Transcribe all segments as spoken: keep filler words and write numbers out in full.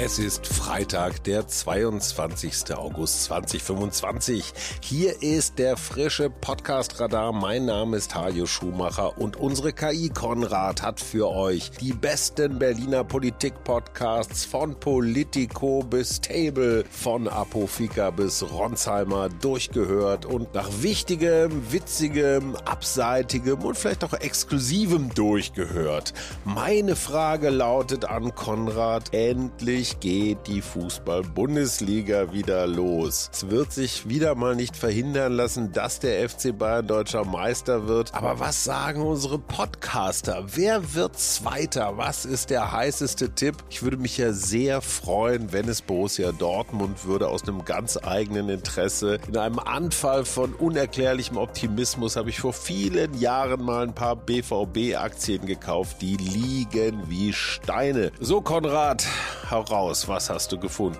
Es ist Freitag, der zweiundzwanzigster August zweitausendfünfundzwanzig. Hier ist der frische Podcast-Radar. Mein Name ist Hajo Schumacher und unsere K I Konrad hat für euch die besten Berliner Politik-Podcasts von Politico bis Table, von Apofika bis Ronsheimer durchgehört und nach wichtigem, witzigem, abseitigem und vielleicht auch exklusivem durchgehört. Meine Frage lautet an Konrad: Endlich geht die Fußball-Bundesliga wieder los. Es wird sich wieder mal nicht verhindern lassen, dass der F C Bayern deutscher Meister wird. Aber was sagen unsere Podcaster? Wer wird Zweiter? Was ist der heißeste Tipp? Ich würde mich ja sehr freuen, wenn es Borussia Dortmund würde, aus einem ganz eigenen Interesse. In einem Anfall von unerklärlichem Optimismus habe ich vor vielen Jahren mal ein paar B V B-Aktien gekauft. Die liegen wie Steine. So, Konrad, hau raus, was hast du gefunden?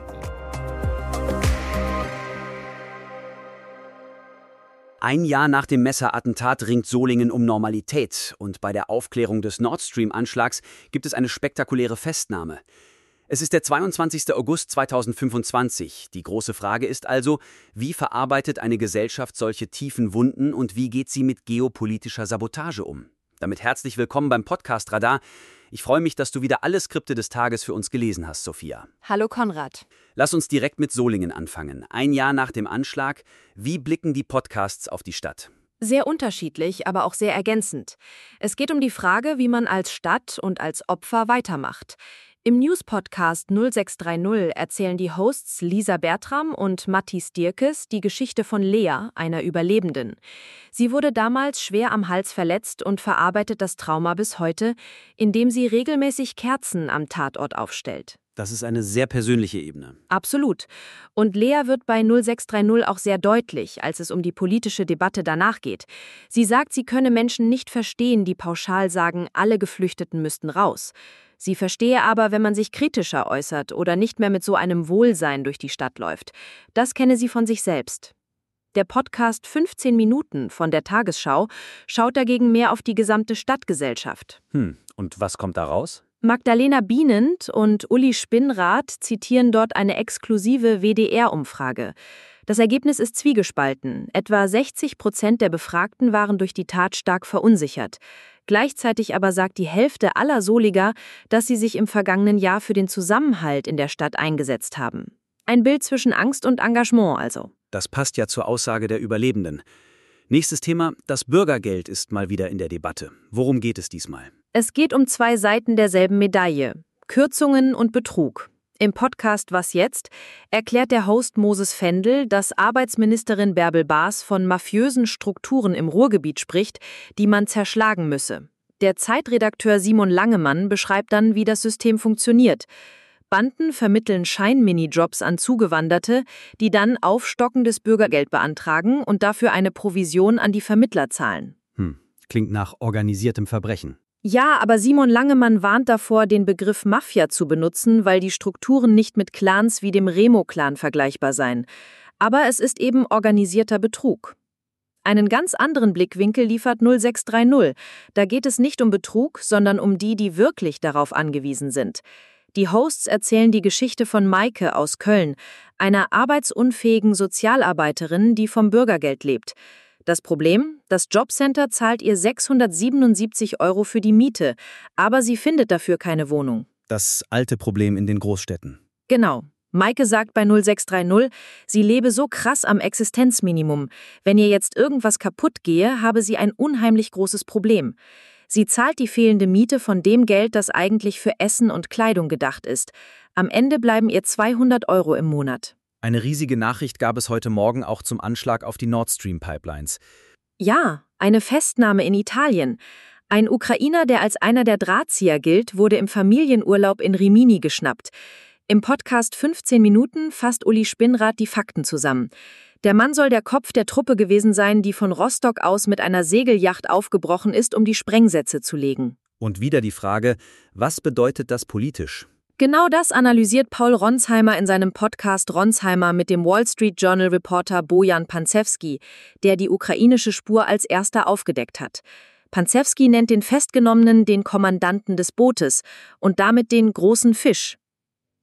Ein Jahr nach dem Messerattentat ringt Solingen um Normalität und bei der Aufklärung des Nord Stream-Anschlags gibt es eine spektakuläre Festnahme. Es ist der zweiundzwanzigster August zweitausendfünfundzwanzig. Die große Frage ist also, wie verarbeitet eine Gesellschaft solche tiefen Wunden und wie geht sie mit geopolitischer Sabotage um? Damit herzlich willkommen beim Podcast Radar. Ich freue mich, dass du wieder alle Skripte des Tages für uns gelesen hast, Sophia. Hallo Konrad. Lass uns direkt mit Solingen anfangen. Ein Jahr nach dem Anschlag. Wie blicken die Podcasts auf die Stadt? Sehr unterschiedlich, aber auch sehr ergänzend. Es geht um die Frage, wie man als Stadt und als Opfer weitermacht. Im News-Podcast null sechs drei null erzählen die Hosts Lisa Bertram und Matthias Dierkes die Geschichte von Lea, einer Überlebenden. Sie wurde damals schwer am Hals verletzt und verarbeitet das Trauma bis heute, indem sie regelmäßig Kerzen am Tatort aufstellt. Das ist eine sehr persönliche Ebene. Absolut. Und Lea wird bei null sechs drei null auch sehr deutlich, als es um die politische Debatte danach geht. Sie sagt, sie könne Menschen nicht verstehen, die pauschal sagen, alle Geflüchteten müssten raus. Sie verstehe aber, wenn man sich kritischer äußert oder nicht mehr mit so einem Wohlsein durch die Stadt läuft. Das kenne sie von sich selbst. Der Podcast fünfzehn Minuten von der Tagesschau schaut dagegen mehr auf die gesamte Stadtgesellschaft. Hm, und was kommt da raus? Magdalena Bienend und Uli Spinnrath zitieren dort eine exklusive W D R-Umfrage. Das Ergebnis ist zwiegespalten. Etwa sechzig Prozent der Befragten waren durch die Tat stark verunsichert. Gleichzeitig aber sagt die Hälfte aller Soliger, dass sie sich im vergangenen Jahr für den Zusammenhalt in der Stadt eingesetzt haben. Ein Bild zwischen Angst und Engagement also. Das passt ja zur Aussage der Überlebenden. Nächstes Thema: Das Bürgergeld ist mal wieder in der Debatte. Worum geht es diesmal? Es geht um zwei Seiten derselben Medaille: Kürzungen und Betrug. Im Podcast Was jetzt erklärt der Host Moses Fendel, dass Arbeitsministerin Bärbel Baas von mafiösen Strukturen im Ruhrgebiet spricht, die man zerschlagen müsse. Der Zeitredakteur Simon Langemann beschreibt dann, wie das System funktioniert. Banden vermitteln Schein-Minijobs an Zugewanderte, die dann aufstockendes Bürgergeld beantragen und dafür eine Provision an die Vermittler zahlen. Hm, klingt nach organisiertem Verbrechen. Ja, aber Simon Langemann warnt davor, den Begriff Mafia zu benutzen, weil die Strukturen nicht mit Clans wie dem Remo-Clan vergleichbar seien. Aber es ist eben organisierter Betrug. Einen ganz anderen Blickwinkel liefert null sechs drei null. Da geht es nicht um Betrug, sondern um die, die wirklich darauf angewiesen sind. Die Hosts erzählen die Geschichte von Maike aus Köln, einer arbeitsunfähigen Sozialarbeiterin, die vom Bürgergeld lebt. Das Problem? Das Jobcenter zahlt ihr sechshundertsiebenundsiebzig Euro für die Miete, aber sie findet dafür keine Wohnung. Das alte Problem in den Großstädten. Genau. Maike sagt bei null sechs drei null, sie lebe so krass am Existenzminimum. Wenn ihr jetzt irgendwas kaputt gehe, habe sie ein unheimlich großes Problem. Sie zahlt die fehlende Miete von dem Geld, das eigentlich für Essen und Kleidung gedacht ist. Am Ende bleiben ihr zweihundert Euro im Monat. Eine riesige Nachricht gab es heute Morgen auch zum Anschlag auf die Nord Stream-Pipelines. Ja, eine Festnahme in Italien. Ein Ukrainer, der als einer der Drahtzieher gilt, wurde im Familienurlaub in Rimini geschnappt. Im Podcast fünfzehn Minuten fasst Uli Spinnrath die Fakten zusammen. Der Mann soll der Kopf der Truppe gewesen sein, die von Rostock aus mit einer Segelyacht aufgebrochen ist, um die Sprengsätze zu legen. Und wieder die Frage, was bedeutet das politisch? Genau das analysiert Paul Ronsheimer in seinem Podcast Ronsheimer mit dem Wall Street Journal Reporter Bojan Pancewski, der die ukrainische Spur als erster aufgedeckt hat. Pancewski nennt den Festgenommenen den Kommandanten des Bootes und damit den großen Fisch.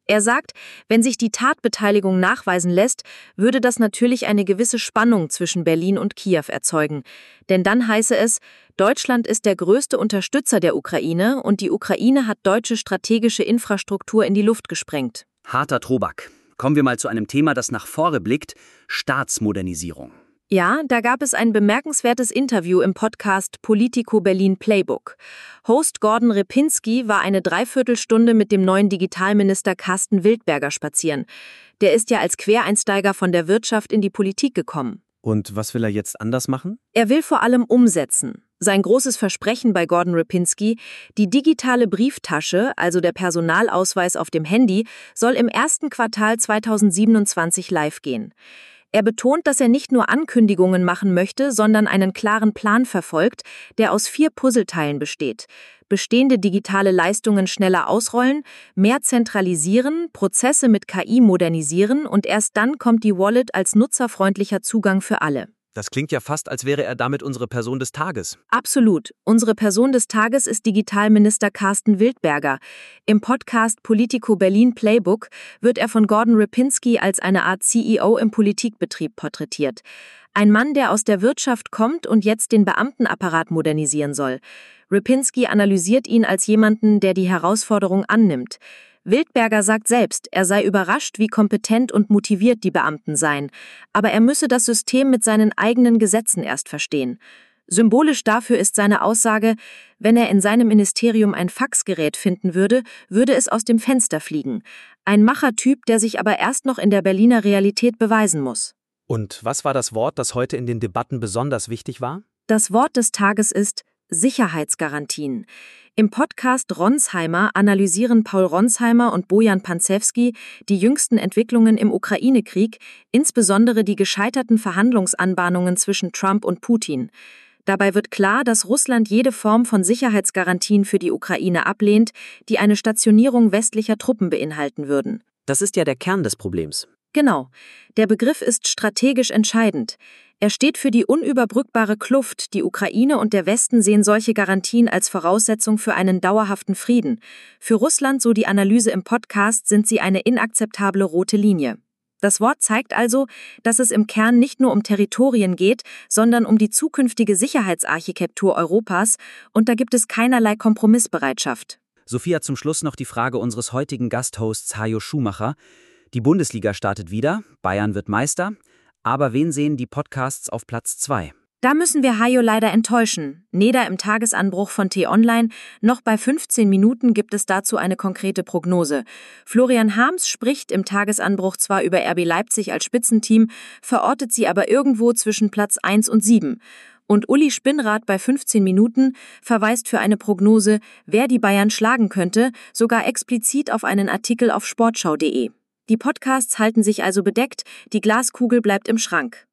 Er sagt, wenn sich die Tatbeteiligung nachweisen lässt, würde das natürlich eine gewisse Spannung zwischen Berlin und Kiew erzeugen. Denn dann heiße es, Deutschland ist der größte Unterstützer der Ukraine und die Ukraine hat deutsche strategische Infrastruktur in die Luft gesprengt. Harter Tobak. Kommen wir mal zu einem Thema, das nach vorne blickt: Staatsmodernisierung. Ja, da gab es ein bemerkenswertes Interview im Podcast Politico Berlin Playbook. Host Gordon Repinski war eine Dreiviertelstunde mit dem neuen Digitalminister Carsten Wildberger spazieren. Der ist ja als Quereinsteiger von der Wirtschaft in die Politik gekommen. Und was will er jetzt anders machen? Er will vor allem umsetzen. Sein großes Versprechen bei Gordon Repinski: die digitale Brieftasche, also der Personalausweis auf dem Handy, soll im ersten Quartal zweitausendsiebenundzwanzig live gehen. Er betont, dass er nicht nur Ankündigungen machen möchte, sondern einen klaren Plan verfolgt, der aus vier Puzzleteilen besteht. Bestehende digitale Leistungen schneller ausrollen, mehr zentralisieren, Prozesse mit K I modernisieren und erst dann kommt die Wallet als nutzerfreundlicher Zugang für alle. Das klingt ja fast, als wäre er damit unsere Person des Tages. Absolut. Unsere Person des Tages ist Digitalminister Carsten Wildberger. Im Podcast Politico Berlin Playbook wird er von Gordon Repinski als eine Art C E O im Politikbetrieb porträtiert. Ein Mann, der aus der Wirtschaft kommt und jetzt den Beamtenapparat modernisieren soll. Repinski analysiert ihn als jemanden, der die Herausforderung annimmt. Wildberger sagt selbst, er sei überrascht, wie kompetent und motiviert die Beamten seien, aber er müsse das System mit seinen eigenen Gesetzen erst verstehen. Symbolisch dafür ist seine Aussage, wenn er in seinem Ministerium ein Faxgerät finden würde, würde es aus dem Fenster fliegen. Ein Machertyp, der sich aber erst noch in der Berliner Realität beweisen muss. Und was war das Wort, das heute in den Debatten besonders wichtig war? Das Wort des Tages ist Sicherheitsgarantien. Im Podcast Ronsheimer analysieren Paul Ronsheimer und Bojan Panzewski die jüngsten Entwicklungen im Ukraine-Krieg, insbesondere die gescheiterten Verhandlungsanbahnungen zwischen Trump und Putin. Dabei wird klar, dass Russland jede Form von Sicherheitsgarantien für die Ukraine ablehnt, die eine Stationierung westlicher Truppen beinhalten würden. Das ist ja der Kern des Problems. Genau. Der Begriff ist strategisch entscheidend. Er steht für die unüberbrückbare Kluft. Die Ukraine und der Westen sehen solche Garantien als Voraussetzung für einen dauerhaften Frieden. Für Russland, so die Analyse im Podcast, sind sie eine inakzeptable rote Linie. Das Wort zeigt also, dass es im Kern nicht nur um Territorien geht, sondern um die zukünftige Sicherheitsarchitektur Europas, und da gibt es keinerlei Kompromissbereitschaft. Sophia, zum Schluss noch die Frage unseres heutigen Gasthosts Hajo Schumacher. Die Bundesliga startet wieder, Bayern wird Meister. Aber wen sehen die Podcasts auf Platz zwei? Da müssen wir Hajo leider enttäuschen. Weder im Tagesanbruch von T-Online noch bei fünfzehn Minuten gibt es dazu eine konkrete Prognose. Florian Harms spricht im Tagesanbruch zwar über R B Leipzig als Spitzenteam, verortet sie aber irgendwo zwischen Platz eins und sieben. Und Uli Spinnrad bei fünfzehn Minuten verweist für eine Prognose, wer die Bayern schlagen könnte, sogar explizit auf einen Artikel auf sportschau punkt de. Die Podcasts halten sich also bedeckt, die Glaskugel bleibt im Schrank.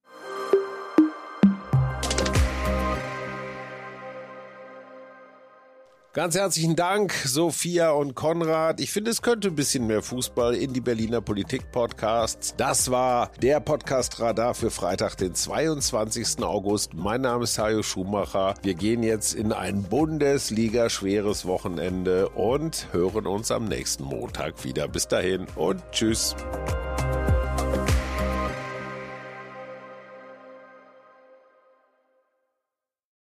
Ganz herzlichen Dank, Sophia und Konrad. Ich finde, es könnte ein bisschen mehr Fußball in die Berliner Politik-Podcasts. Das war der Podcast-Radar für Freitag, den zweiundzwanzigsten August. Mein Name ist Hajo Schumacher. Wir gehen jetzt in ein Bundesliga-schweres Wochenende und hören uns am nächsten Montag wieder. Bis dahin und tschüss.